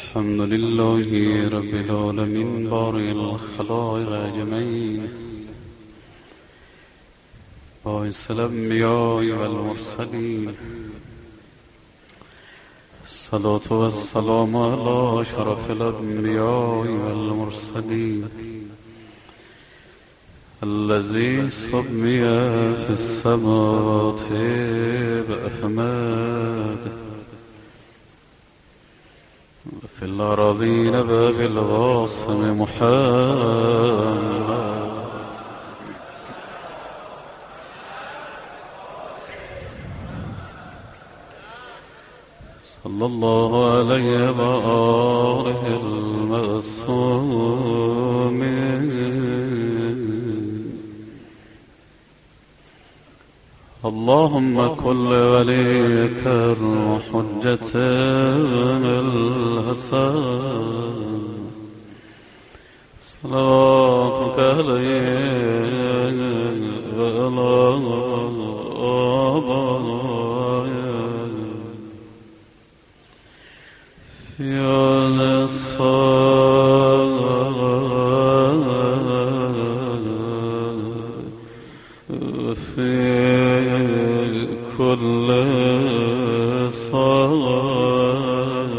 الحمد لله رب العالمين بارئ الخلائق أجمعين باعث الأنبياء والمرسلين الصلاة والسلام على أشرف الأنبياء والمرسلين الذي سمي في السماوات بأحمد في الأراضين بالغاصم محمد صلى الله عليه وآله المعصومين. اللهم كن لوليك الحجة الحسن صلاتك عليه وعلى آبائه يا في كل صلاة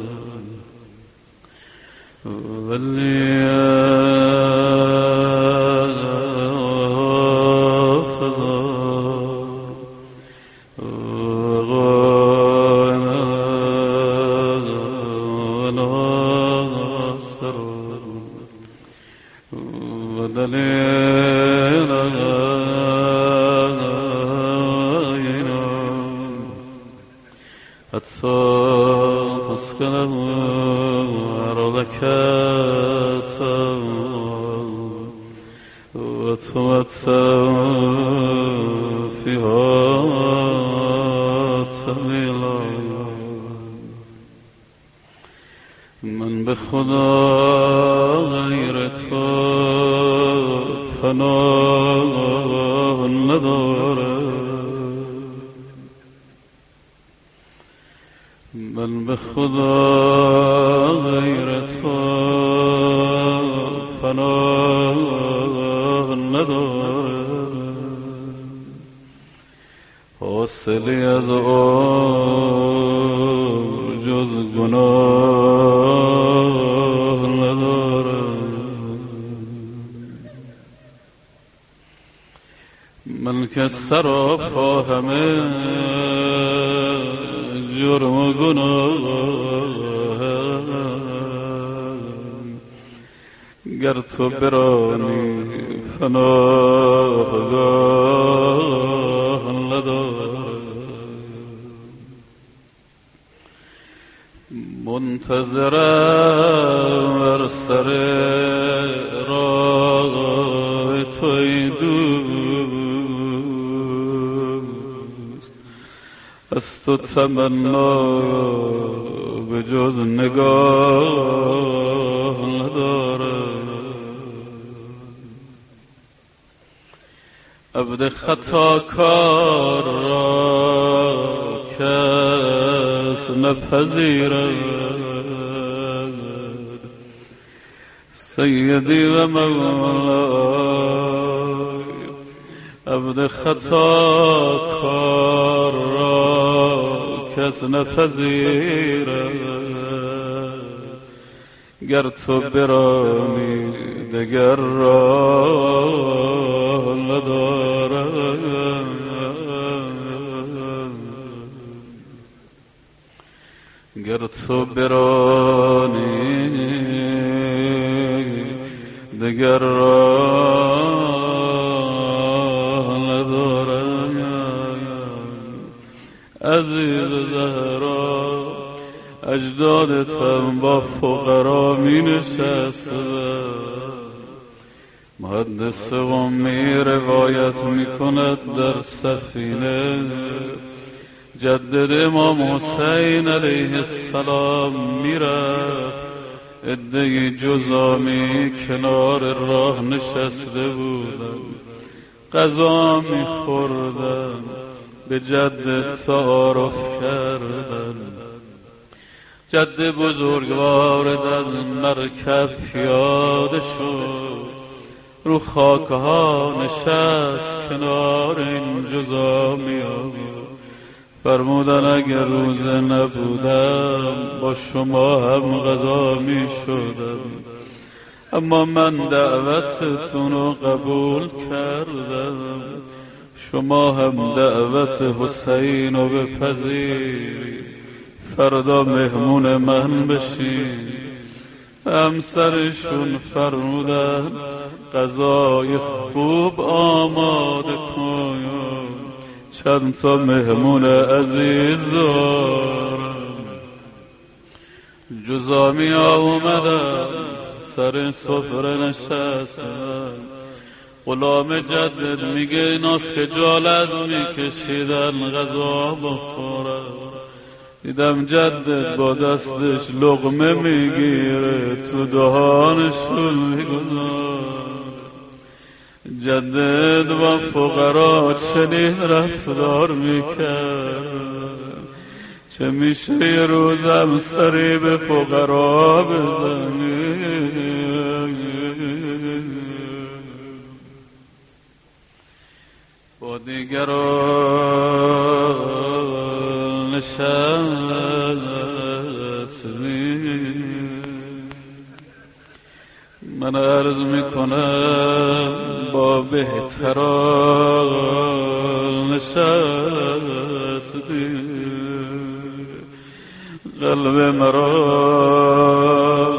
تسكن أرضك وتمتع فيها طويلا. من بخدا غير تو پناه نداره، من به خدا غیر تو پناه نداره، حاصلی از عمر جز گناه نداره. من که سراپا همه جرم و گناه، گر تو برانی پناهگاه نداره. منتظرم بر سر راه توی دوست، از تو تمنا به جز نگاه نداره. عبد خطاکار را کس نپذیرد، سیدی و مولای. عبد خطاکار را کس نپذیرد، گر تو برانی دگر راه نداره. گر تو برانی دگر راه نداره. عزیز زهرا اجدادتم با فقرا می نشسته، محدث قمی روایت می کند در سفینه، جدد امام حسین علیه السلام می رفت، عده‌ای جزامی کنار راه نشسته بودن، غذا می خوردن، به جدد تعارف کردن. جد بزرگوار در مرکب پیاده شد، رو خاکها نشست کنار این جزامی فرمودن اگر روزه نبودم با شما هم غذا می شدم، اما من دعوتتون رو قبول کردم، شما هم دعوت حسین رو بپذیرید، فردا مهمون من بشین. همسرشون فرمودن غذای خوب آماده کن، چند تا مهمون عزیز دارم. جزامی ها اومدن سر سفره نشستن، غلام جدد میگه اینا خجالت میکشیدن غذا بخورن، دیدم جدد با دستش لقمه میگیره تو دهانشون میگذاره. جدد با فقرا چنین رفتار میکرد، چه میشه یه روزم سری به فقرا بزنی. با دیگران نشستی، من عرض میکنم با بهتران نشستی، قلب مرا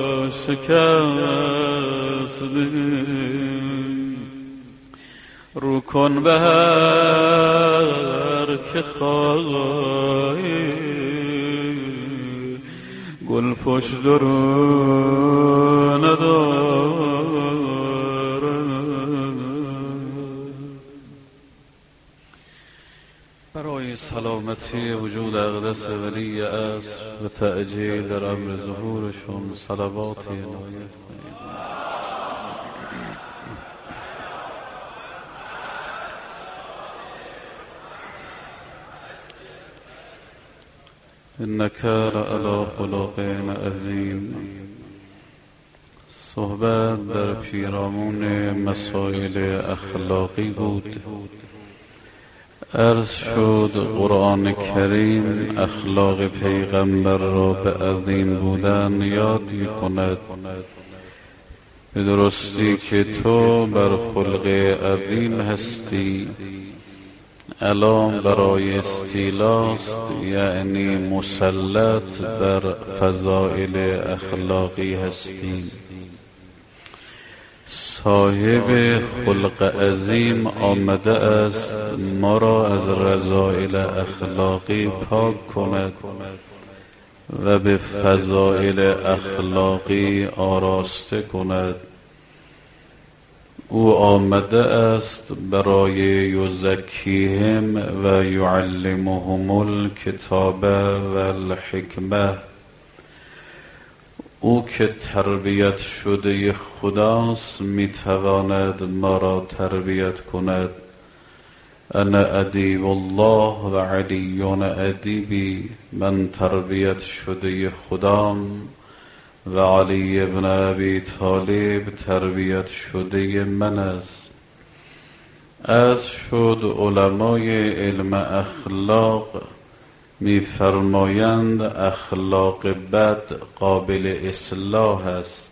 شکستی. رو کن به هر که خواهی، گل پشت رو ندارم. برای سلامتی وجود اقدس ولی عصر و تعجیل در امر ظهورشون صلوات عنایت کنید. انک لعلی خلق عظیم. صحبت در پیرامون مسائل اخلاقی بود. عرض شد قرآن کریم اخلاق پیغمبر را به عظیم بودن یاد می کند، به درستی که تو بر خلق عظیم هستی. الان برای استیلاست، یعنی مسلط بر فضائل اخلاقی هستی. صاحب خلق عظیم آمده است ما را از رذائل اخلاقی پاک کند و به فضائل اخلاقی آراسته کند. او آمده است برای یزکیهم و یعلمهم الکتاب و الحکمه. او که تربیت شده خداست میتواند ما را تربیت کند. انا ادیب الله و علی ادیبی، من تربیت شده خدام و علی ابن ابی طالب تربیت شده من است. از شد علمای علم اخلاق می‌فرمایند اخلاق بد قابل اصلاح است،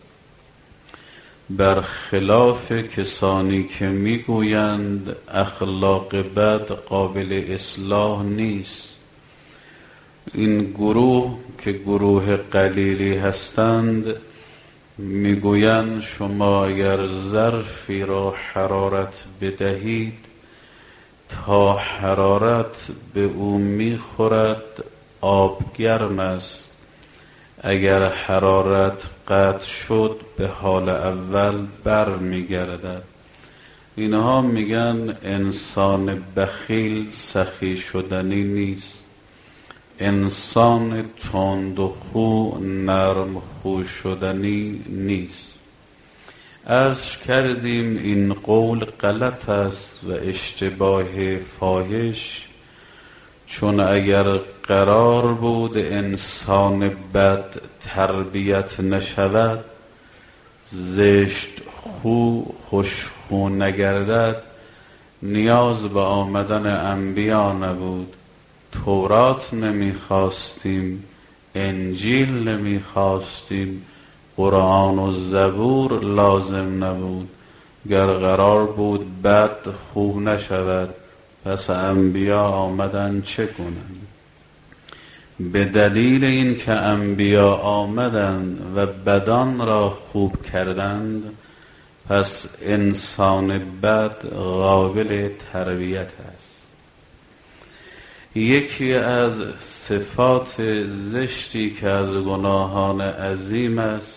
برخلاف کسانی که میگویند اخلاق بد قابل اصلاح نیست. این گروه که گروه قلیلی هستند میگویند شما اگر ظرفی را حرارت بدهید تا حرارت به او میخورد آب گرم است، اگر حرارت قطع شد به حال اول بر میگردد. اینها میگن انسان بخیل سخی شدنی نیست، انسان تند و خو نرم خو شدنی نیست. عرض کردیم این قول غلط است و اشتباه فاحش، چون اگر قرار بود انسان بد تربیت نشود، زشت خو خوشخو نگردد، نیاز به آمدن انبیا نبود، تورات نمیخواستیم، انجیل نمیخواستیم، قرآن و زبور لازم نبود. گر قرار بود بد خوب نشود، پس انبیا آمدن چه کنند؟ به دلیل این که انبیا آمدند و بدان را خوب کردند، پس انسان بد قابل تربیت است. یکی از صفات زشتی که از گناهان عظیم است،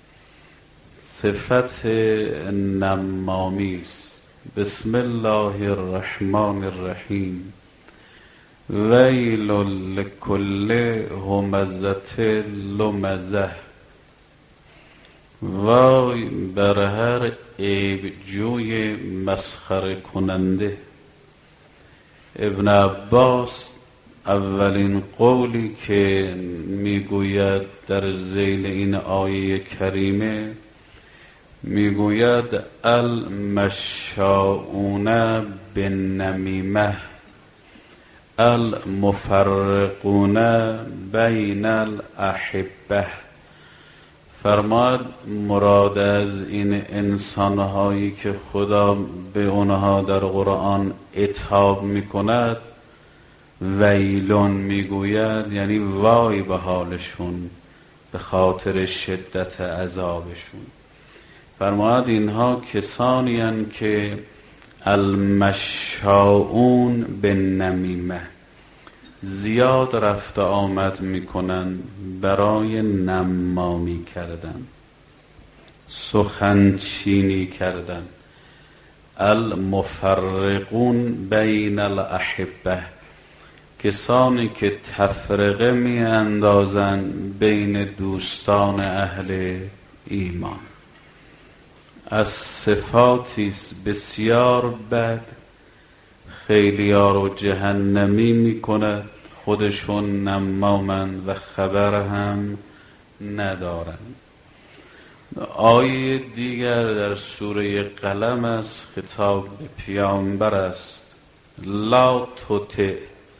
صفت نمامی است. بسم الله الرحمن الرحیم. ویل لکل همزة لمزة. وای بر هر عیبجوی مسخره کننده. ابن عباس اولین قولی که میگوید در ذیل این آیه کریمه، میگوید المشاؤون بالنمیمه المفرقون بین الاحبه. فرماد مراد از این انسانهایی که خدا به اونها در قرآن عتاب میکند، ویلون میگوید، یعنی وای به حالشون به خاطر شدت عذابشون. فرماد اینها کسانی هستند که المشاؤون بالنمیمه، زیاد رفت آمد میکنن برای نمامی کردن، سخنچینی کردن. المفرقون بین الاحبه، کسانی که تفرقه می اندازن بین دوستان اهل ایمان. از صفاتی بسیار بد، خیلی ها رو جهنمی می کند، خودشون نمامند و خبر هم ندارند. آیه دیگر در سوره قلم است، خطاب به پیامبر است. لا تطع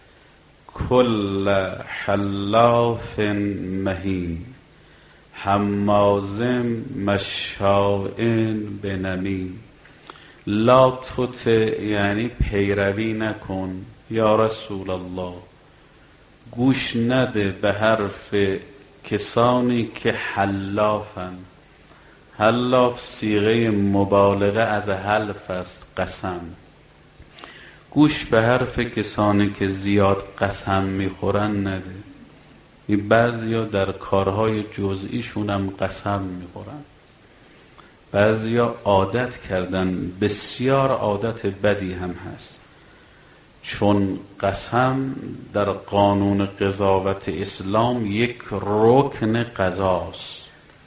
کل حلاف مهین حماز مشاء بنمیم. لا تطع یعنی پیروی نکن یا رسول الله، گوش نده به حرف کسانی که حلافن. حلاف صیغه مبالغه از حلف است، قسم. گوش به حرف کسانی که زیاد قسم میخورن نده. این بعضیا در کارهای جزئیشون هم قسم میخورن، بعضیا عادت کردن، بسیار عادت بدی هم هست، چون قسم در قانون قضاوت اسلام یک رکن قضاست.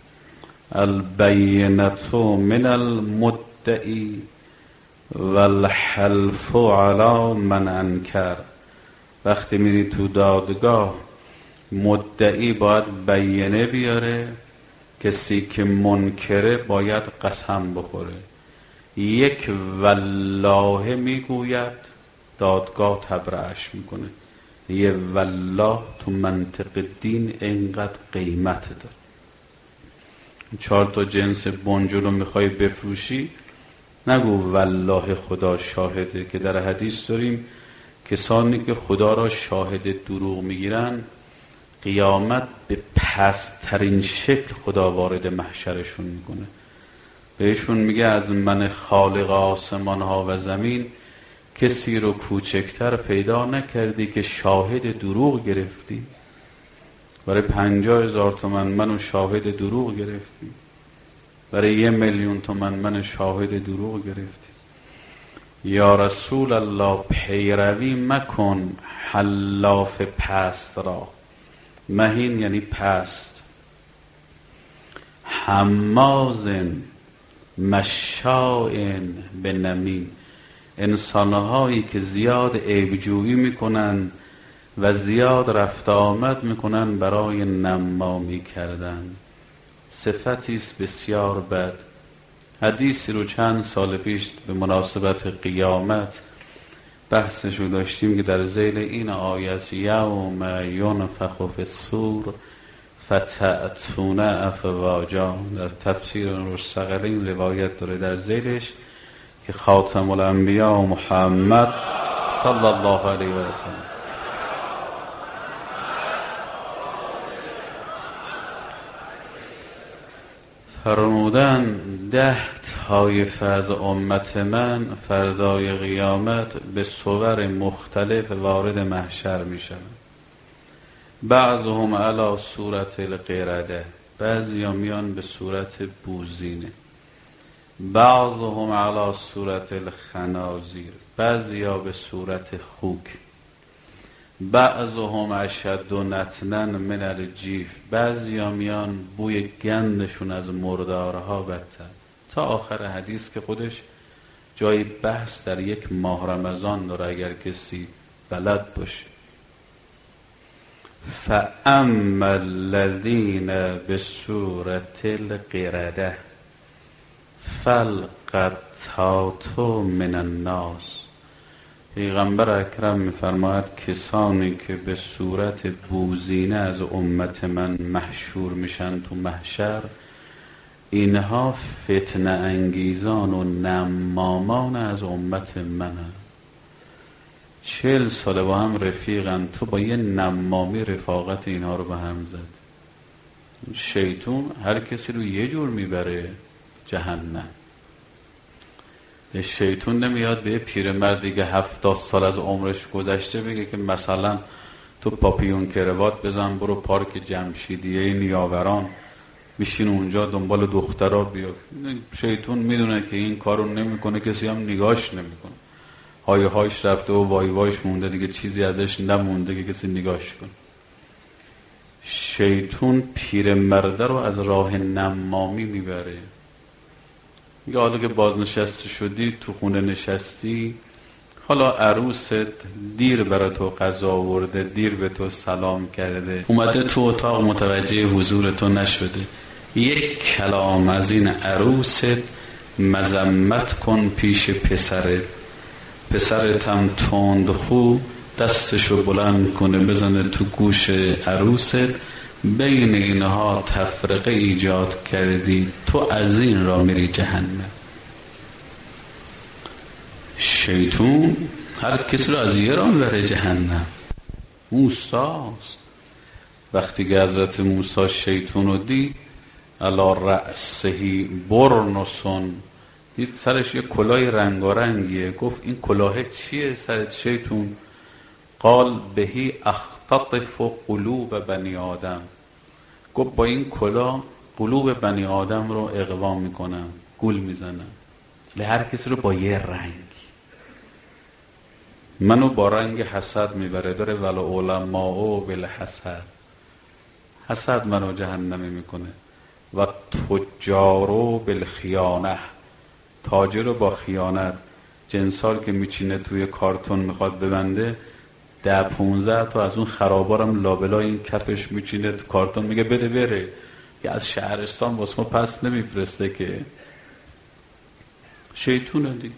البینة من المدعی والحلف علی من انکر. وقتی میری تو دادگاه، مدعی باید بینه بیاره، کسی که منکره باید قسم بخوره. یک والله میگوید، دادگاه تبرئه‌اش میکنه. یه والله تو منطق دین اینقدر قیمت داره. 4 جنس بنجل رو میخوای بفروشی، نگو والله خدا شاهده، که در حدیث داریم کسانی که خدا را شاهد دروغ میگیرن، قیامت به پست‌ترین شکل خدا وارد محشرشون میکنه. بهشون میگه از من خالق آسمان ها و زمین کسی رو کوچکتر پیدا نکردی که شاهد دروغ گرفتی. برای 50,000 تومن منو شاهد دروغ گرفتی، برای 1,000,000 تومن من شاهد دروغ گرفتی. یا رسول الله پیروی مکن حلاف پست را. مهین یعنی پست. حمازن مشاءن بنمیم، انسانهایی که زیاد عیبجویی میکنن و زیاد رفت آمد میکنن برای نمامی کردن. صفتی است بسیار بد. حدیثی رو چند سال پیش به مناسبت قیامت بحثشو داشتیم که در ذیل این آیه یوم ینفخ فی الصور فتأتون افواجا، در تفسیر رستقلین روایت داره در ذیلش که خاتم الانبیا محمد صلی الله علیه و سلم فرمودن 10 طایفه از امت من فردای قیامت به صور مختلف وارد محشر می شوند. بعضهم علی صورت القرده، بعضی ها میان به صورت بوزینه. بعضهم علی صورت الخنازیر، بعضی ها به صورت خوک. بعضهم اشد نتنا من الجیف، بعضی ها میان بوی گندشون از مردارها بدتر. تا آخر حدیث که خودش جای بحث در یک ماه رمضان داره اگر کسی بلد باشه. فاما الذین بصورت القرده فالقطات من الناس، پیغمبر اکرم میفرماید کسانی که به صورت بوزینه از امت من محشور میشن تو محشر، اینها فتنه انگیزان و نمامان از امت منن. 40 ساله با هم رفیقن، تو با یه نمامی رفاقت اینها رو به هم زد. شیطون هر کسی رو یه جور میبره جهنم. شیطون نمیاد به پیرمردی که 70 سال از عمرش گذشته بگه که مثلا تو پاپیون کروات بزن برو پارک جمشیدیه نیاوران بشین اونجا دنبال دخترها بیا. شیطون میدونه که این کارو نمیکنه، کسی هم نگاش نمیکنه، های هایش رفته و وای وایش مونده، دیگه چیزی ازش نمونده که کسی نگاش کنه. شیطون پیرمرده رو از راه نمامی میبره. میگه حالا که بازنشسته شدی تو خونه نشستی، حالا عروست دیر برای تو غذا آورده، دیر به تو سلام کرده، اومده تو اتاق متوجه حضور تو نشده، یک کلام از این عروست مذمت کن پیش پسرت. پسرت هم تندخو دستشو بلند کنه بزنه تو گوش عروست، بین اینها تفرقه ایجاد کردی، تو از این را میری جهنم. شیطون هر کسی رو از یه را میبره جهنم. موسیٰ وقتی که حضرت موسی شیطون رو دید علی رأسه برنسون، دید سرش یه کلاه رنگارنگیه، گفت این کلاه چیه سرت شیطون؟ قال بهی اختطف قلوب بنی آدم، گفت با این کلاه قلوب بنی آدم رو اغوا میکنم، گول میزنم. هر کسی رو با یه رنگ، منو با رنگ حسد میبره، داره ولو علماء بالحسد، حسد منو جهنمی میکنه. و تجارو بالخیانه، تاجر رو با خیانت، جنسال که میچینه توی کارتون میخواد ببنده، 10-15 تا از اون خرابارم لابلای این کفش میچینه تو کارتون، میگه بده بره، که از شهرستان واسه ما پس نمیفرسته که. شیطونه دیگه،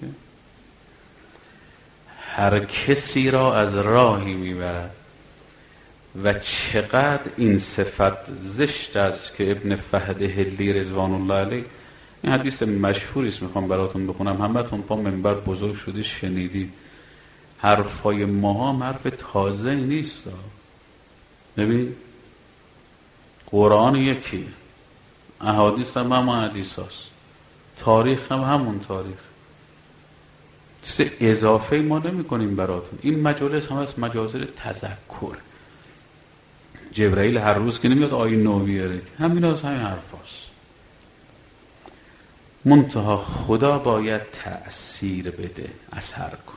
هر کسی را از راهی میبرد. و چقدر این صفت زشت است که ابن فهد هلی رضوان الله علیه، این حدیث مشهوری است، میخوام براتون بخونم، همتون پا منبر بزرگ شدید شنیدید. حرفای ما هم حرف تازه نیست. ببین قرآن یکی، احادیث هم همون حدیث هست، تاریخ هم همون تاریخ، چیز اضافه ما نمی کنیم براتون. این مجالس هم از مجالس تذکر. جبرائیل هر روز که نمیاد آیه نو بیاره، همین از همین حرف هست. منتها خدا باید تأثیر بده، اثر کن.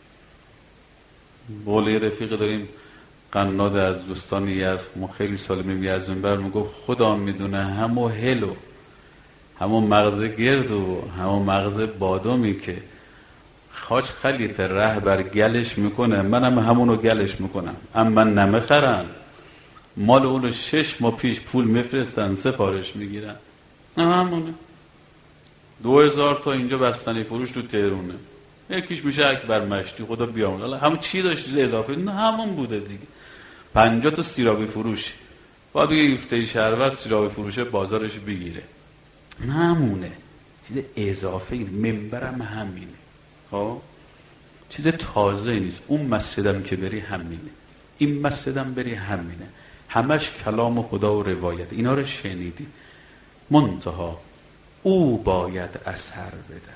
بولی رفیق داریم قناد از دوستان یزد، ما خیلی سال میگه از اون بر میگفت خدا میدونه همو هلو، همو مغز گرد و همو مغز بادامی که حاج خلیفه رهبر گلش میکنه، منم همونو گلش میکنم. اما نمیخرن، مال اونو 6 ماه پیش پول میفرستن سفارش میگیرن. همونه 2000 تا اینجا بستنی فروش تو تهرونه، یکیش میشه اکبر مشتی، خدا بیامرزه. حالا همون چی داشت چیز اضافه؟ نه همون بوده دیگه. 50 تا سیرابی فروش باید بگه یفته شهرور سیرابی فروشه بازارش بگیره، همونه، چیز اضافه این. منبرم همینه، خب چیز تازه نیست. اون مسجدم که بری همینه، این مسجدم بری همینه، همش کلام خدا و روایت. اینا رو شنیدی، منتها او باید اثر بده،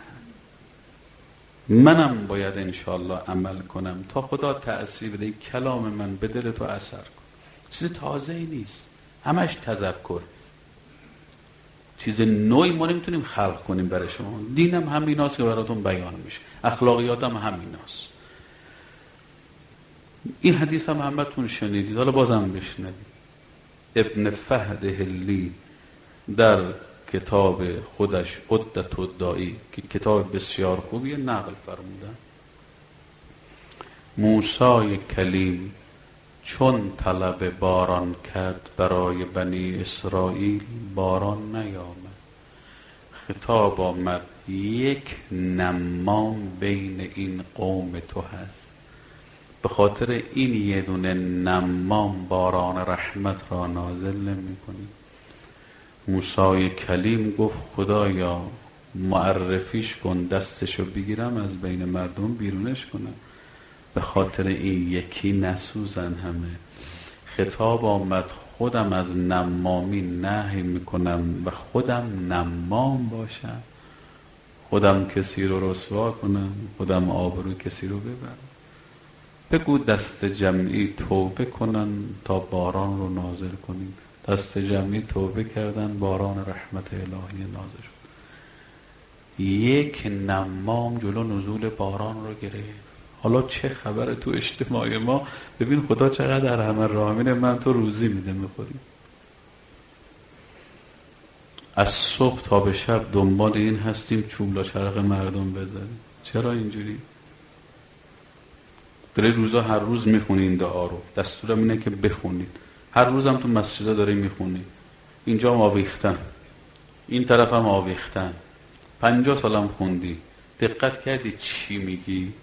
منم باید انشاءالله عمل کنم تا خدا تأثیر بده. کلام من به دل تو اثر کن. چیز تازه ای نیست، همش تذکر. چیز نوعی ما نمیتونیم خلق کنیم برای شما. دینم همیناست که براتون بیان میشه، اخلاقیاتم همیناست. این حدیث هم همتون شنیدید، حالا بازم بشنوید. ابن فهد هلی در کتاب خودش عدت الداعی که کتاب بسیار خوبیه نقل فرمودن، موسی کلیم چون طلب باران کرد برای بنی اسرائیل، باران نیامد. خطاب آمد یک نمام بین این قوم تو هست، به خاطر این یه دونه نمام باران رحمت را نازل نمی کنی. موسی کلیم گفت خدایا معرفیش کن، دستشو بگیرم از بین مردم بیرونش کنم، به خاطر این یکی نسوزن همه. خطاب آمد خودم از نمامی نهی میکنم و خودم نمام باشم، خودم کسی رو رسوا کنم، خودم آبروی کسی رو ببرم. بگو دست جمعی توبه کنن تا باران رو نازل کنیم. دست جمعی توبه کردن، باران رحمت الهی نازل شد. یک نمام جلو نزول باران رو گرفت. حالا چه خبره تو اجتماع ما؟ ببین خدا چقدر ارحم الراحمین، من تو روزی میده میخوریم. از صبح تا به شب دنبال این هستیم چوبلا چرخ مردم بزنیم. چرا اینجوری؟ داره روزا هر روز میخونین دعا رو، دستورم اینه که بخونید. هر روزم تو مسجد داره میخونید. اینجا هم آویختن، این طرف هم آویختن. 50 سالم خوندی، دقت کردی چی میگی؟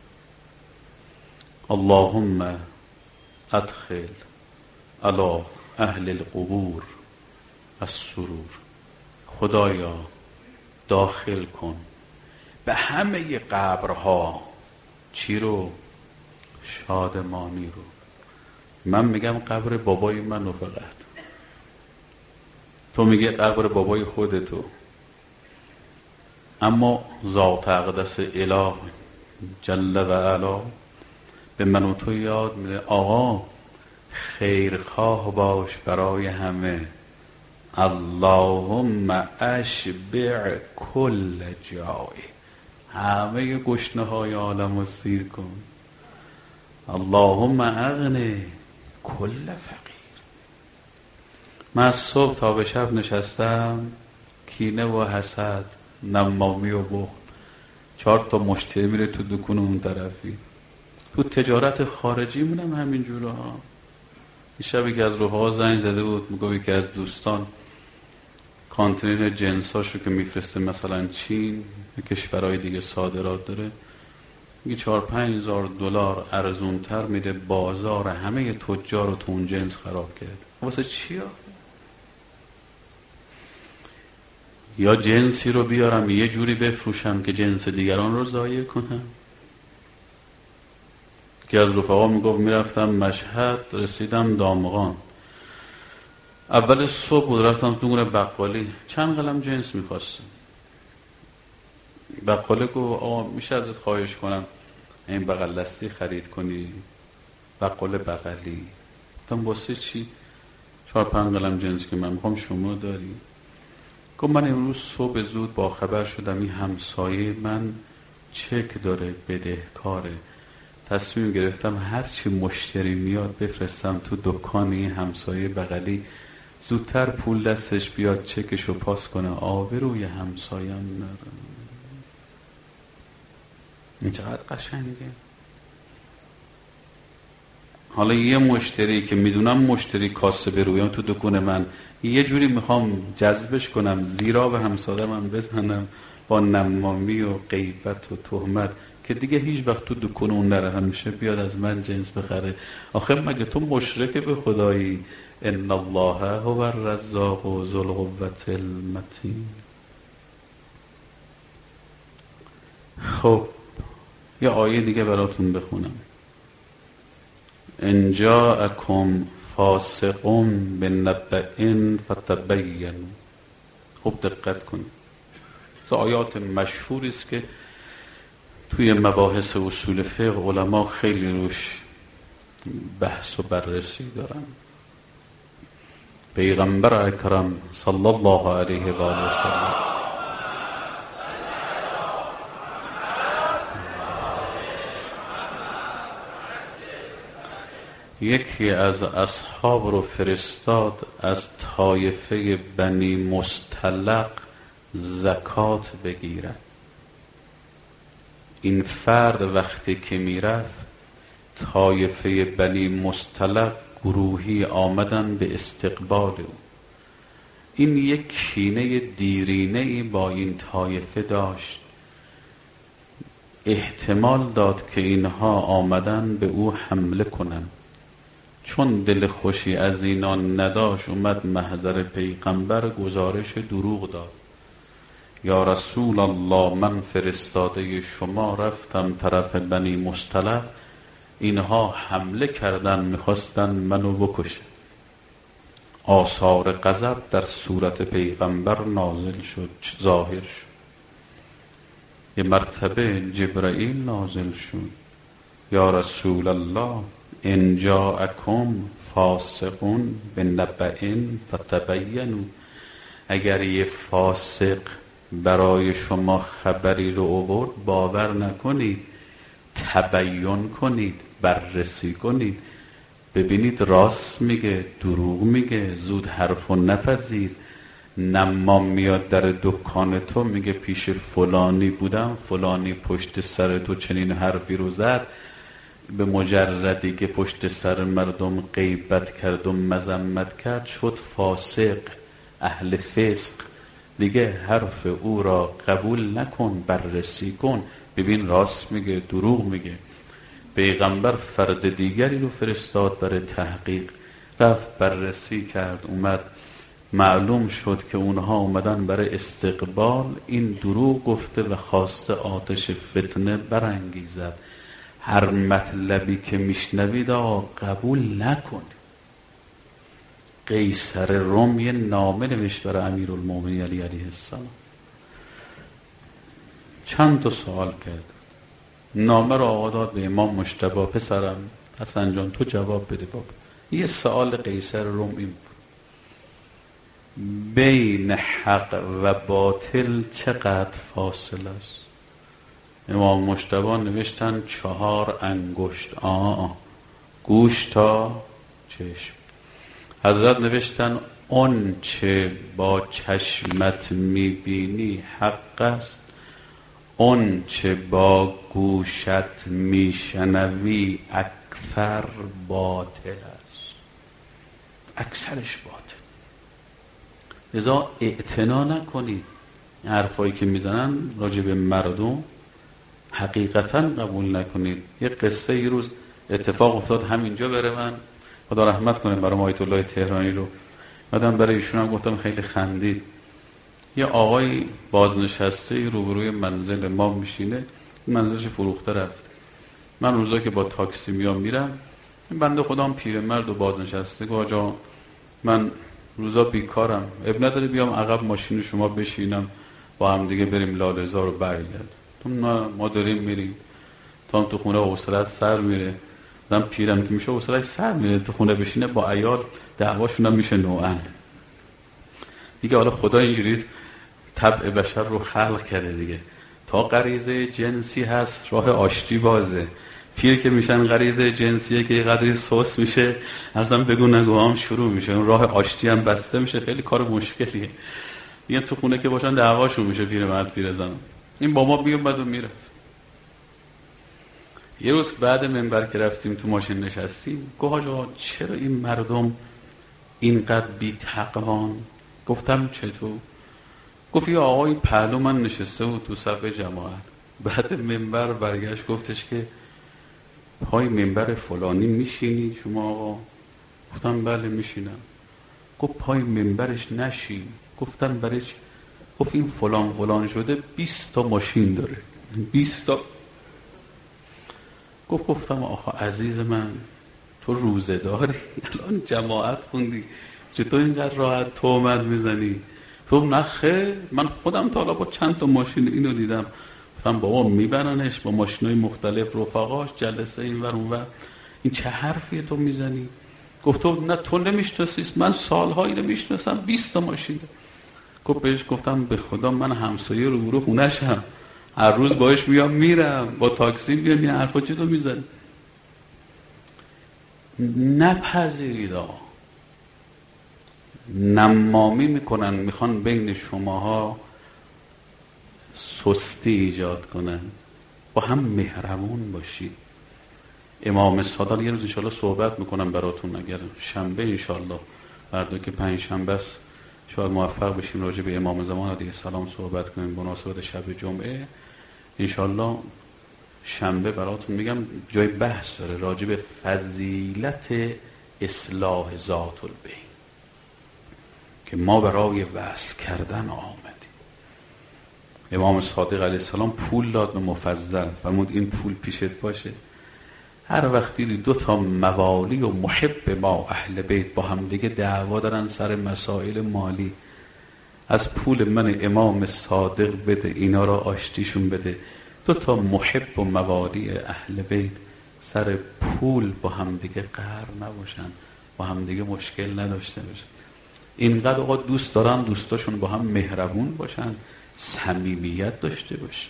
اللهم ادخل علی اهل القبور السرور. خدایا داخل کن به همه قبرها چی رو؟ شادمانی رو. من میگم قبر بابای منو فقط، تو میگه قبر بابای خودتو. اما ذات اقدس اله جل و علا به من و تو یاد میده آقا خیرخواه باش برای همه. اللهم اشبع کل جای، همه گشنه های عالم رو سیر کن. اللهم اغنی کل فقیر. من از صبح تا به شب نشستم، کینه و حسد، نمامی و بخل. 4 تا مشتری میره تو دکون اون طرفی. تو تجارت خارجی مونم همین جوره ها. این شبی که از رفقا زنگ زده بود، میگه که از دوستان کانتینر جنساشو که میفرسته مثلا چین، کشورهای دیگه صادرات داره، میگه 4-5 هزار دلار ارزونتر میده، بازار همه تجار رو تو اون جنس خراب کرد. واسه چی ها؟ یا جنسی رو بیارم یه جوری بفروشم که جنس دیگران رو ضایع کنم. که از رفقا میگفت میرفتم مشهد، رسیدم دامغان، اول صبح بود، رفتم تو بقالی، چند قلم جنس میخواستم. بقاله گفت آقا میشه ازت خواهش کنم این بغل دستی خرید کنی؟ بقاله بغلی. گفتم واسه چی؟ 4-5 قلم جنس که من میخوام شما داری؟ گفت من امروز صبح زود با خبر شدم این همسایه من چک داره، بدهکاره، تصمیم گرفتم هرچی مشتری میاد بفرستم تو دکان این همسایه بغلی، زودتر پول دستش بیاد چکشو پاس کنه، آبروی همسایم نره. این چقدر قشنگه. حالا یه مشتری که میدونم مشتری کاسب رویم تو دکون من، یه جوری میخوام جذبش کنم زیرا به همساده من بزنم با نمامی و غیبت و تهمت که دیگه هیچ وقت تو دکون اون نره، همیشه بیاد از من جنس بخره. آخه مگه تو مشرک به خدایی؟ ان الله هو الرزاق و ذو القوة المتین. خب یه آیه دیگه براتون بخونم. ان جاءکم فاسق بنبأ فتبینوا. خوب دقت کنید. آیات مشهوری است که توی مباحث اصول فقه علما خیلی روش بحث و بررسی دارن. پیغمبر اکرم صلی الله علیه و آله و سلم یکی از اصحاب رو فرستاد از طایفه بنی مصطلق زکات بگیرد. این فرد وقتی که میرفت، طایفه بنی مصطلق گروهی آمدن به استقبال او. این یک کینه دیرینه‌ای با این طایفه داشت. احتمال داد که اینها آمدن به او حمله کنند. چون دل خوشی از اینا نداشت، اومد محضر پیغمبر گزارش دروغ داد. یا رسول الله، من فرستاده شما رفتم طرف بنی مصطلق، اینها حمله کردن، میخواستن منو بکشن. آثار غضب در صورت پیغمبر نازل شد، ظاهر شد. یه مرتبه جبرائیل نازل شد. یا رسول الله، ان جاءکم فاسق بنبأ فتبینوا. اگر یه فاسق برای شما خبری رو آورد، باور نکنید، تبیین کنید، بررسی کنید، ببینید راست میگه دروغ میگه، زود حرفو نپذیر. نمام میاد در دکان تو میگه پیش فلانی بودم، فلانی پشت سر تو چنین حرفی رو زد، به مجردی که پشت سر مردم غیبت کرد و مذمت کرد شد فاسق، اهل فسق. دیگه حرف او را قبول نکن، بررسی کن، ببین راست میگه دروغ میگه. پیغمبر فرد دیگری رو فرستاد برای تحقیق، رفت بررسی کرد، اومد معلوم شد که اونها اومدن برای استقبال، این دروغ گفته و خواسته آتش فتنه برانگیزد. هر مطلبی که میشنوید قبول نکنید. قیصر روم یه نامه نوشت برای امیرالمومنین علی علیه السلام، چند تا سوال کرد. نامه را آقا داد به امام مجتبی، پسرم حسن جان تو جواب بده بابا. یه سوال قیصر روم این بود: بین حق و باطل چقدر فاصله است؟ امام مجتبی نوشتن 4 انگشت، گوش تا چشم. حضرت نوشتن اون چه با چشمت میبینی حق است، اون چه با گوشت میشنوی اکثر باطل است، اکثرش باطل. لذا اعتنا نکنید. حرفایی که میزنن راجع به مردم حقیقتا قبول نکنید. یه قصه ای روز اتفاق افتاد همینجا بره، من خدا رحمت کنه برام آیت الله تهرانی رو بعدم برای ایشون هم گفتم، خیلی خندید. یه آقای بازنشسته روبروی منزل ما میشینه، منزلش فروخته رفت. من روزا که با تاکسی میرم، بنده خودم پیرمرد و بازنشسته، گفت آجا من روزا بیکارم، اب نداره بیام عقب ماشین شما بشینم با هم دیگه بریم لاله‌زار رو برگرد. ما داریم میریم تا تو خونه حوصله‌اش سر میره. آدم پیرم که میشه حوصله‌اش سر میره، تو خونه بشینه با عیال دعواشون هم میشه نوعن دیگه. حالا خدا اینجوری طبع بشر رو خلق کرده دیگه، تا غریزه جنسی هست راه آشتی بازه. پیر که میشن غریزه جنسیه که قدری سوس میشه، ارزم بگو نگو هم شروع میشه، اون راه آشتی هم بسته میشه. خیلی کار مشکلیه. دیگه تو خونه که باشن دعواشون میشه، پیرمرد پیرزن. این با ما بیومد و میره. یه روز بعد منبر که رفتیم تو ماشین نشستیم، گفت آقا چرا این مردم اینقدر بی تقوان؟ گفتم چطور؟ گفت یه آقای پهلو من نشسته بود تو صف جماعت، بعد منبر برگشت گفتش که پای منبر فلانی میشینی شما آقا؟ گفتم بله میشینم. گفت پای منبرش نشین. گفتم برای چی؟ گفت این فلان فلان شده 20 تا ماشین داره، 20 تا. گفتم آخه عزیز من تو روزه داری، الان جماعت خوندی، چطور اینقدر راحت تهمت میزنی؟ تو نخه من خودم تا حالا با چند تا ماشین اینو دیدم. گفتم بابا میبرنش با ماشینای مختلف رفقاش جلسه این ور اون ور، این چه حرفیه تو میزنی؟ گفت تو نه تو نمیشناسیش، من سالهایی نمیشناسم 20 تا ماشین. گفت بهش گفتم به خدا من همسایه رو خونه‌شم، هر روز باش میام میرم، با تاکسی میام، این حرفا چی تو میزنی؟ نپذیرید آقا. نمامی میکنن، میخوان بین شماها سستی ایجاد کنن. با هم مهربون باشید. امام صادق یه روز انشاءالله صحبت میکنم براتون، اگر شنبه انشاءالله فردا که 5 شنبه است شاید موفق بشیم راجع به امام زمان علیه السلام صحبت کنیم مناسبت شب جمعه. انشاءالله شنبه براتون میگم، جای بحث داره راجع به فضیلت اصلاح ذات البین که ما برای وصل کردن آمدیم. امام صادق علیه السلام پول داد به مفضل، فرمود این پول پیشت باشه، هر وقت دیدی 2 تا موالی و محب ما اهل بیت با هم دیگه دعوا دارن سر مسائل مالی، از پول من امام صادق بده، اینا را آشتیشون بده. 2 تا محب و موالی اهل بیت سر پول با هم دیگه قهر نباشن، با هم دیگه مشکل نداشته باشن. اینقدر آقا دوست دارن دوستاشون با هم مهربون باشن، صمیمیت داشته باشن.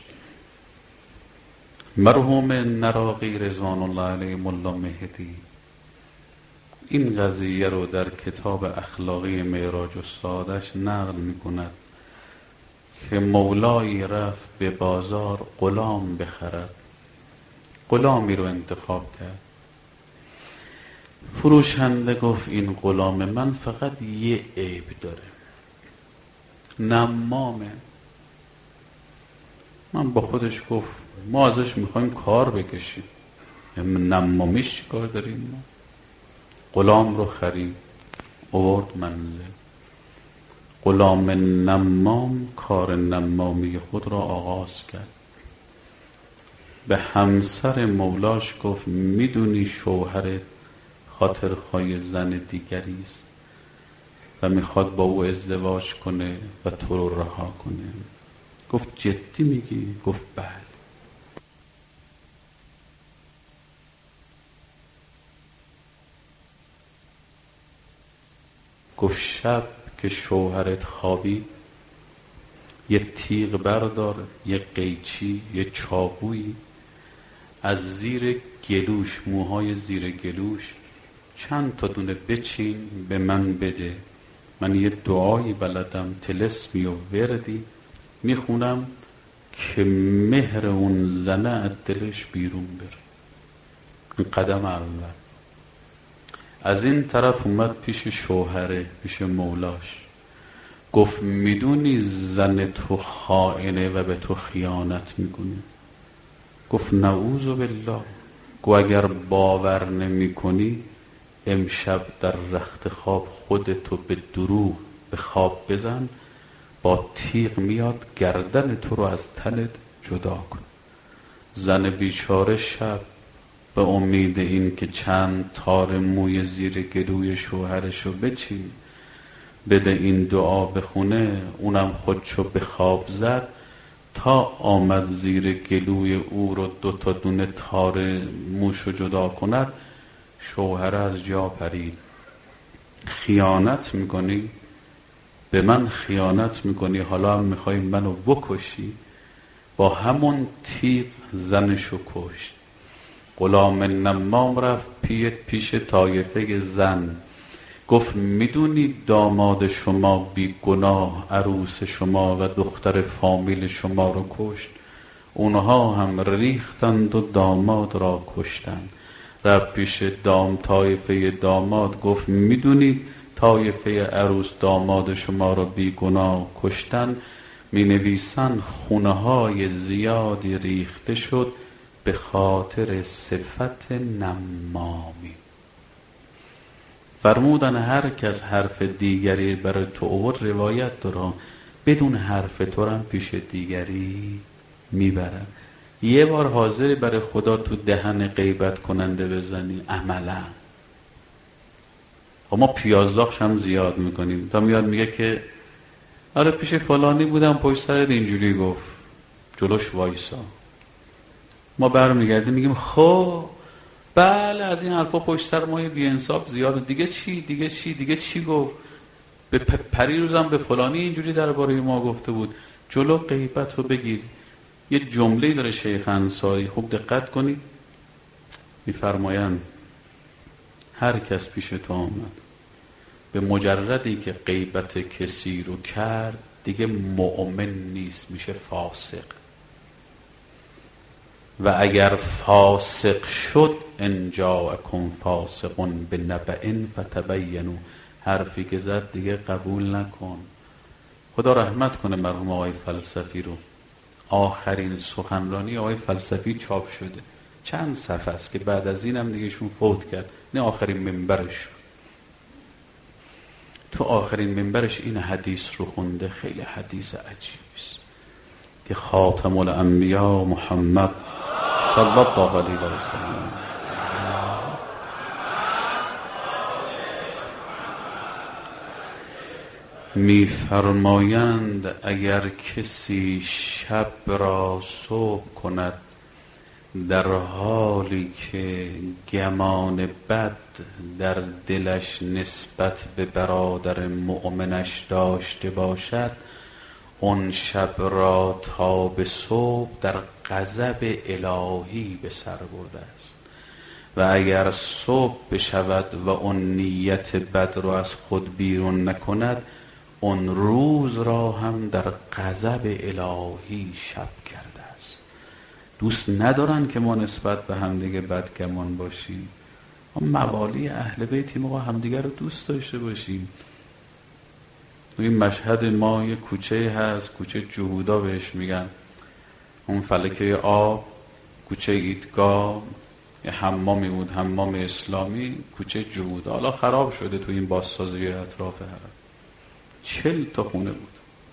مرحوم نراقی رضوان الله علیه ملا مهدی این قضیه رو در کتاب اخلاقی معراج السعادش نقل میکند که مولایی رفت به بازار غلام بخرد، غلامی رو انتخاب کرد. فروشنده گفت این غلام من فقط یه عیب داره، نمامه. من با خودش گفت ما ازش میخوایم کار بکشیم، نمامیش چی کار داریم؟ ما غلام رو خرید، آورد منزل. غلام نمام کار نمامی خود را آغاز کرد. به همسر مولاش گفت میدونی شوهرت خاطرخواه زن دیگری است و میخواد با او ازدواج کنه و تو رو رها کنه. گفت جدی میگی؟ گفت بله. گفت شب که شوهرت خوابید یه تیغ بردار، یه قیچی، یه چاقویی، از زیر گلوش، موهای زیر گلوش چند تا دونه بچین به من بده. من یه دعایی بلدم، طلسمی و وردی میخونم که مهر اون زنه از دلش بیرون بره. این قدم اول. از این طرف اومد پیش شوهره، پیش مولاش، گفت میدونی زن تو خائنه و به تو خیانت میکنه؟ گفت نعوذ بالله. گفت اگر باور نمی کنی امشب در رخت خواب خودتو به دروغ به خواب بزن، با تیغ میاد گردن تو رو از تنت جدا کن. زن بیچاره شب به امید این که چند تار موی زیر گلوی شوهرشو بچین بده این دعا بخونه، اونم خودشو به خواب زد تا آمد زیر گلوی او رو 2 تا دونه تار موشو جدا کند. شوهر از جا پرید. خیانت میکنی؟ به من خیانت میکنی، حالا هم میخوای منو بکشی؟ با همون تیغ زنشو کشت. غلام نمام رفت پیش طایفه زن، گفت میدونی داماد شما بی گناه عروس شما و دختر فامیل شما رو کشت؟ اونها هم ریختند و داماد را کشتند. رفت پیش طایفه داماد گفت میدونید طایفه عروس داماد شما را بی گناه کشتن. می نویسن خونه های زیادی ریخته شد به خاطر صفت نمامی. فرمودن هر کس حرف دیگری برای تو آورد روایت داره، بدون حرف تو هم پیش دیگری میبرن. یه بار حاضری برای خدا تو دهن غیبت کننده بزنی عملا. ما پیازداغش هم زیاد میکنیم. تا میاد میگه که آره پیش فلانی بودم پشت سرت اینجوری گفت، جلوش وایسا. ما برمیگردیم میگیم خب بله از این حرفا پشت سر ما بی انصاف زیاد، دیگه چی گفت؟ به پریروزم به فلانی اینجوری درباره ما گفته بود. جلو غیبت رو بگیر. یه جمله داره شیخ انصاری، خوب دقت کنید، میفرمایند هر کس پیش تو آمد به مجردی که غیبت کسی رو کرد دیگه مؤمن نیست، میشه فاسق. و اگر فاسق شد ان جاءکم فاسق بنبأ فتبینوا، حرفی که زد دیگه قبول نکن. خدا رحمت کنه مرحوم آقای فلسفی رو. آخرین سخنرانی آقای فلسفی چاپ شده، چند صفحه است که بعد از اینم دیگه شون فوت کرد. نه آخرین منبرش، تو آخرین منبرش این حدیث رو خونده. خیلی حدیث عجیبی است که خاتم الانبیا محمد صلی الله علیه و سلم می‌فرمایند اگر کسی شب را صبح کند در حالی که گمان بد در دلش نسبت به برادر مؤمنش داشته باشد، اون شب را تا به صبح در غضب الهی به سر برده است. و اگر صبح بشود و اون نیت بد رو از خود بیرون نکند، اون روز را هم در غضب الهی شب کرده است. دوست ندارن که ما نسبت به همدیگه بدگمان باشیم. ما موالی اهل بیتی ما همدیگه رو دوست داشته باشیم. این مشهد ما یه کوچه هست، کوچه جهودا بهش میگن، اون فلکه آب، کوچه ایدگاه، یه حمامی بود، حمام اسلامی، کوچه جهودا. حالا خراب شده تو این بازسازی اطراف حرم. 40 تا خونه بود،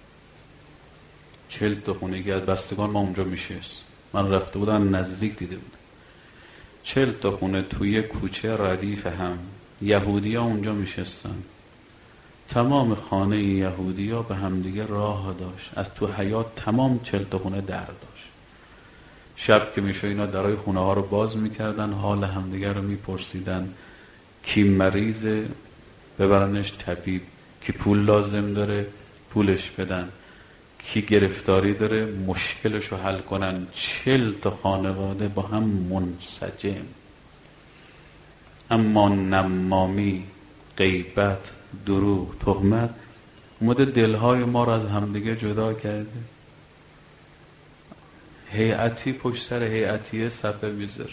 40 تا خونه که از بستگان ما اونجا میشست. من رفته بودم نزدیک دیده بودم. 40 تا خونه توی کوچه ردیف هم. یهودی ها اونجا میشستن. تمام خانه یهودی ها به همدیگه راه داشت. از تو حیاط تمام 40 تا خونه در داشت. شب که میشه اینا درای خونه ها رو باز میکردن، حال همدیگه رو میپرسیدن. کی مریضه ببرنش طبیب، کی پول لازم داره پولش بدن، کی گرفتاری داره مشکلش رو حل کنن. 40 تا خانواده با هم منسجم. اما نمامی، غیبت، دروغ، تهمت اومده دلهای ما رو از همدیگه جدا کرده. هیئتی پشت سر هیئتیه صفحه میذاره.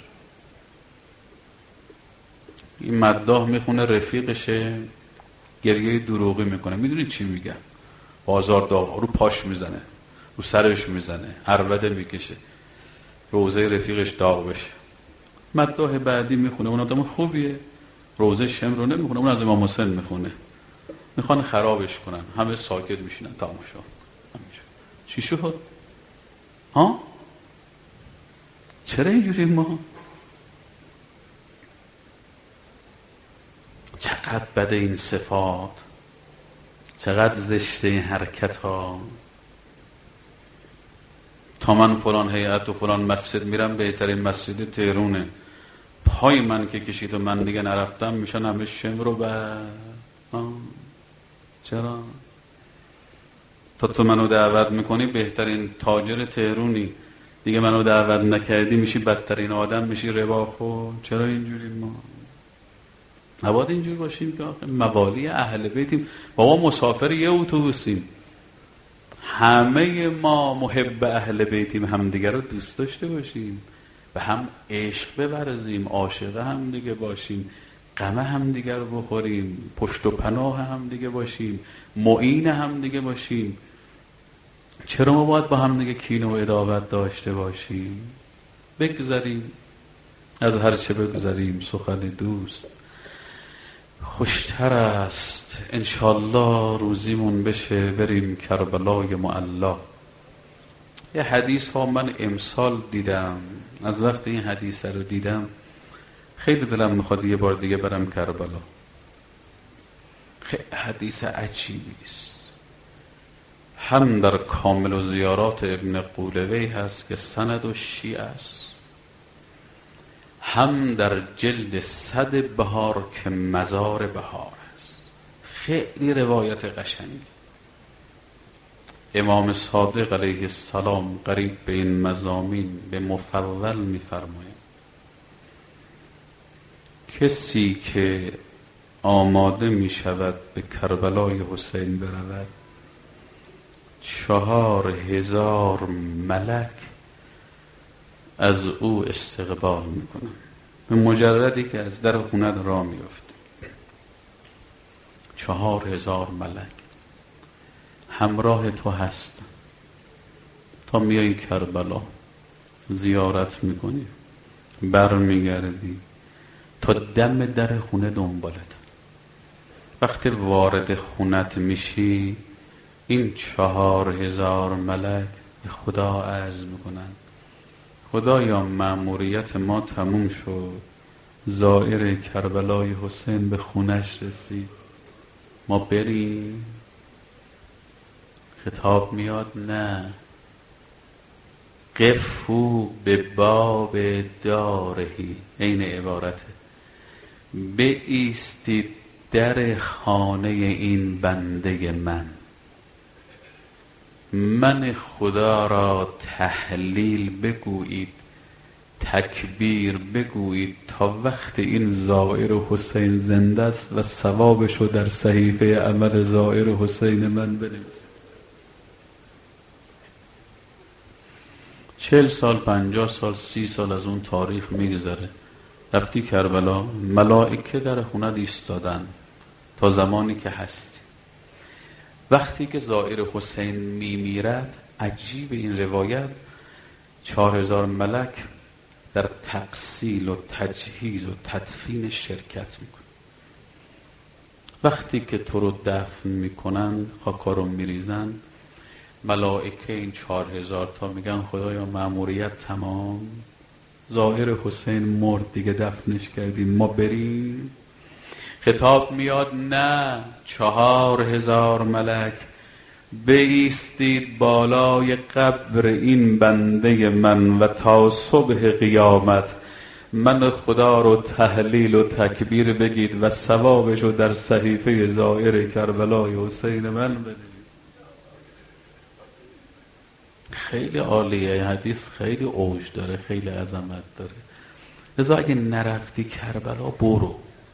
این مداح میخونه رفیقشه، گریه دروغی میکنه. میدونی چی میگن؟ بازار داغ، رو پاش میزنه، رو سرش میزنه، عربده میکشه، روزه رفیقش داغ بشه. مداح بعدی میخونه، اون آدم خوبیه، روزه شم رو نمیخونه، اون از امام حسین میخونه. میخوان خرابش کنن، همه ساکت میشینن. تماشا چی شد؟ ها؟ چرا اینجوری ما؟ چقدر بده این صفات، چقدر زشته این حرکت ها. تا من فلان هیئت و فلان مسجد میرم، بهترین مسجد تهرونه، پای من که کشید و من دیگه نرفتم میشن همه شم رو چرا؟ تا تو منو دعوت میکنی بهترین تاجر تهرونی، دیگه منو دعوت نکردی میشی بدترین آدم، میشی رباخور. چرا اینجوری ما؟ نباید اینجوری باشیم که آخه موالی اهل بیتیم. بابا مسافر یه اتوبوسیم، همه ما محب اهل بیتیم، همدیگر رو دوست داشته باشیم، به هم عشق بورزیم، عاشق هم دیگه باشیم، غم هم دیگر بخوریم، پشت و پناه هم دیگه باشیم، معین هم دیگه باشیم. چرا ما باید با هم دیگه کینه و عداوت داشته باشیم؟ بگذاریم از هر چه بگذاریم، سخن دوست خوشتر است. انشالله روزیمون بشه بریم کربلای معلا. یه حدیث ها من امسال دیدم، از وقت این حدیث رو دیدم خیلی دلم میخواد یه بار دیگه برم کربلا. خیلی حدیث عجیبی است، هم در کامل و زیارات ابن قولوی هست که سند و شیعه است، هم در جلد 100 بهار که مزار بهار است. خیلی روایت قشنگی. امام صادق علیه السلام قریب به این مضامین به مفضل می‌فرمایند کسی که آماده می شود به کربلای حسین برود، 4000 ملک از او استقبال میکنن. به مجردی که از در خونت راه میفته، 4000 ملک همراه تو هست تا میای کربلا، زیارت میکنی، بر میگردی تا دم در خونه دنبالت. وقتی وارد خونت میشی، این 4000 ملک به خدا عرض میکنن خدایا مأموریت ما تموم شد، زائر کربلای حسین به خونش رسید، ما بریم؟ خطاب میاد نه، قفو به باب دارهی، این عبارته، بایستید در خانه این بنده من خدا را تهلیل بگویید، تکبیر بگویید تا وقت این زائر حسین زنده است و ثوابشو در صحیفه عمل زائر حسین من بنویسید. 40 سال 50 سال 30 سال از اون تاریخ میگذره، رفتی کربلا، ملائکه در خونت ایستادن تا زمانی که هستی. وقتی که زائر حسین میمیرد، عجیب این روایت، 4000 ملک در تغسیل و تجهیز و تدفین شرکت میکنن. وقتی که تو رو دفن میکنن، خاکا رو میریزن، ملائکه این 4000 تا میگن خدایا مأموریت تمام، زائر حسین مرد دیگه، دفنش کردیم، ما بریم؟ خطاب میاد نه، 4000 ملک بایستید بالای قبر این بنده من و تا صبح قیامت من خدا رو تهلیل و تکبیر بگید و ثوابش رو در صحیفه زائر کربلای حسین من بنویسید. خیلی عالیه حدیث، خیلی اوج داره، خیلی عظمت داره. لذا اگه نرفتی کربلا برو.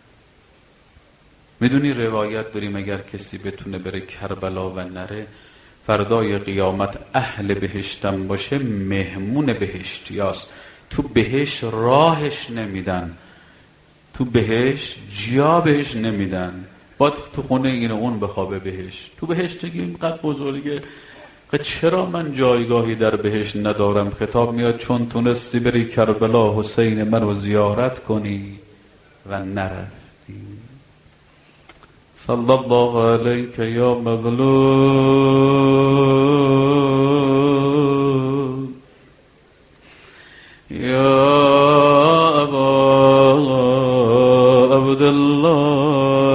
میدونی روایت داریم اگر کسی بتونه بره کربلا و نره، فردای قیامت اهل بهشتم باشه مهمون بهشتیاست. تو بهشت راهش نمیدن، تو بهشت جا بهش نمیدن، باید تو خونه این اون بخوابه بهشت. تو بهشت اینقدر بزرگه، چرا من جایگاهی در بهشت ندارم؟ خطاب میاد چون تونستی بری کربلا حسین من رو زیارت کنی و نرفتی. صلی الله علیک یا مظلوم یا ابا عبدالله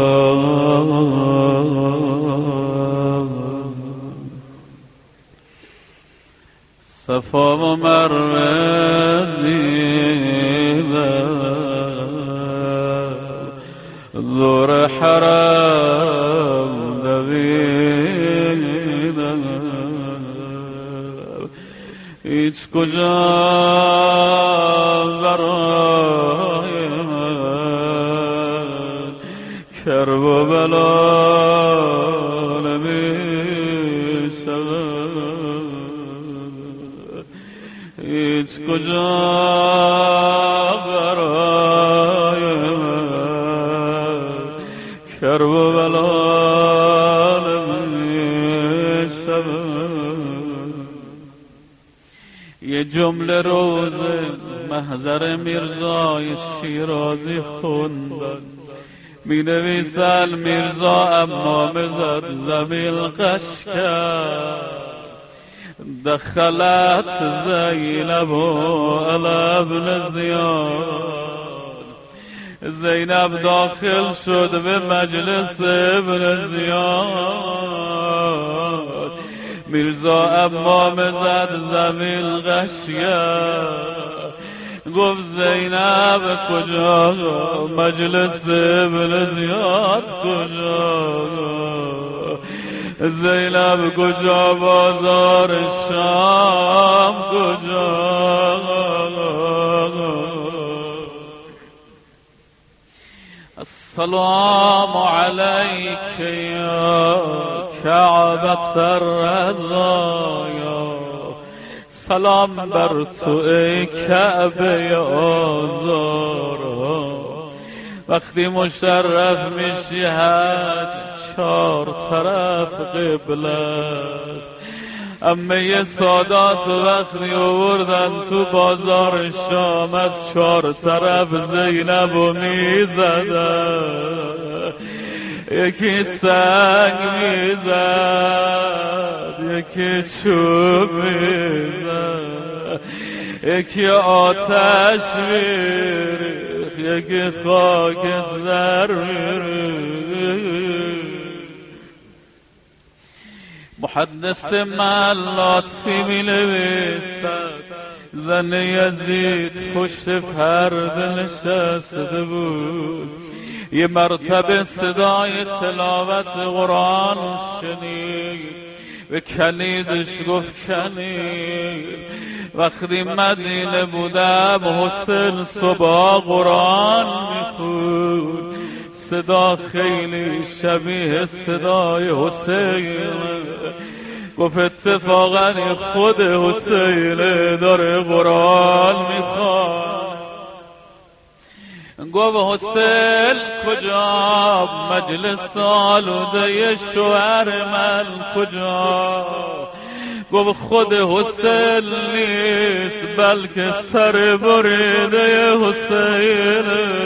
صفا و مروه دیدم زور حرم دویدم هیچ کجا برای من کرب و بلا نمی شود. کجا برای من کرب و بلال میشود. یه جمله روز محضر میرزای شیرازی خوندن، می نویسن میرزا امام زد زمیل قش کرد، دخلت زینب علی ابن زیاد. زینب داخل شد به مجلس ابن زیاد، میرزا امام زد زمیل قش کرد. گفت زینب کجا، مجلس ابن زیاد کجا، زینب کجا، بازار شام کجا. السلام علیک یا کعبة الرضایا، سلام بر تو ای کعبه آزارها. وقتی مشرف میشی حج 4 طرف قبله است. عمه سادات وقتی آوردن تو بازار شام از 4 طرف زینبو میزدن. یکی سنگ میزد، یکی چوب میزد، یکی آتش میریخت، یکی خاکستر میریخت. محدث ملاطفی مینویسد زن یزید پشت پرده نشسته بود. یه مرتبه صدای تلاوت قرآن شنید، به کنیزش گفت کنید. وقتی مدینه بودم حسین صبح قرآن میخوند، صدا خیلی شبیه صدای حسین. گفت اتفاقا خود حسین داره قرآن میخواد. گفت حسین کجا، مجلس آلوده شوهر من کجا. گفت خود حسین نیست بلکه سر بریده حسین.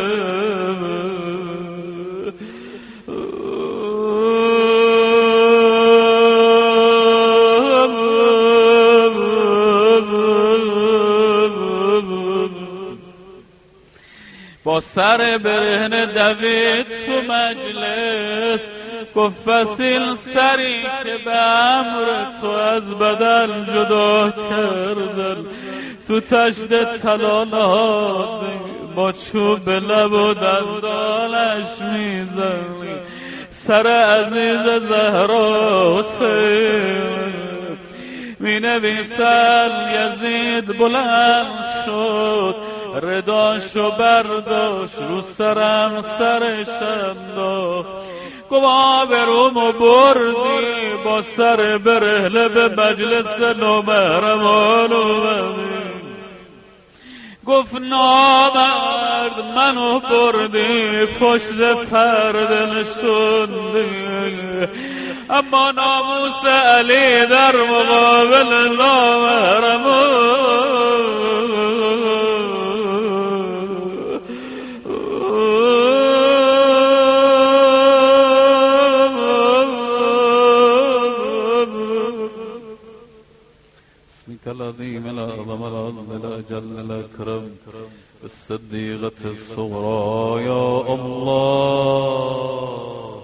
با سر برهنه دوید تو مجلس، گفت فسیل سری که به امر تو از بدن جدا کردن، تو تشت طلا نهادی، با چوب لب و دندانش میزنی سر عزیز زهرا حسین. می نویسن یزید بلند شد، رداشو برداشت رو سرم سرش انداخت. گفت آبرومو بردی، با سر برهله به مجلس نامحرمانو ببین. گفت نامرد منو بردی، پشت پرده نشوندی، اما ناموس علی در مقابل نامحرمان. العظيم الأعظم العظم الأجل الأكرم بالصديقة الصغرى يا الله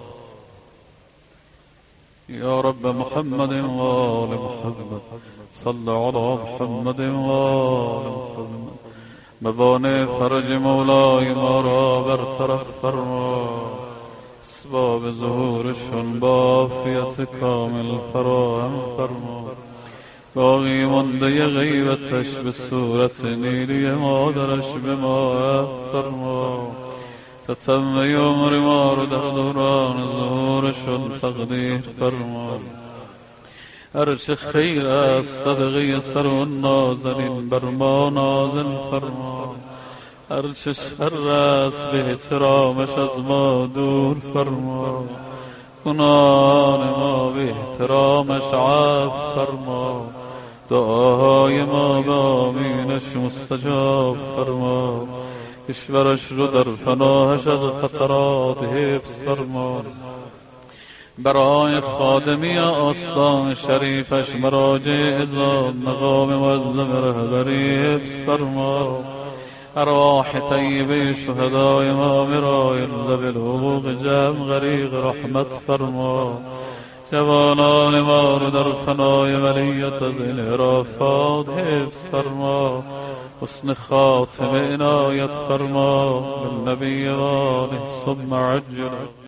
يا رب محمد وآل محمد صل على محمد وآل محمد. موانع فرج مولای ما را برطرف فرما، اسباب ظهورشون با عافیت کامل فراهم فرما. باقی مانده غیبتش به صورت نیلی مادرش به ما فرما. تتمه عمر ما رو در دوران ظهورشون تقدیر فرما. هرچه خیر است صدقه سر و نازنین بر ما نازل فرما، هرچه شر است به احترامش از ما دور فرما، گناهان ما به احترامش عفو فرما، دعاهای ما به آمینش مستجاب فرما، کشورش رو در پناهش از خطرات حفظ فرما، برای خادمی آستان شریفش مراجع ازاد مقام معظم رهبری حفظ فرما، ارواح طیبه شهدای ما مرای لب الحقوق جمع غریق رحمت فرما، جوانان ما رو در فنای ولیت از انحرافات حفظ فرما، حسن خاتمه عنایت فرما، بالنبی و آله ثم عجل.